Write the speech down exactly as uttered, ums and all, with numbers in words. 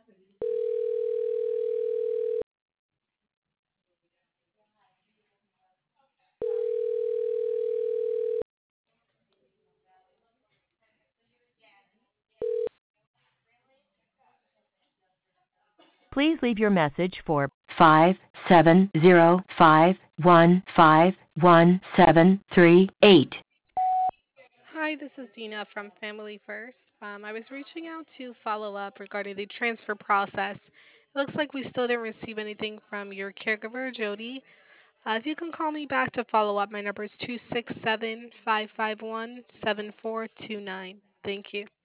Please leave your message for five seven zero five one five one seven three eight. Hi, this is Dina from Family First. Um, I was reaching out to follow up regarding the transfer process. It looks like we still didn't receive anything from your caregiver, Jody. Uh, if you can call me back to follow up, my number is two six seven, five five one, seven four two nine. Thank you.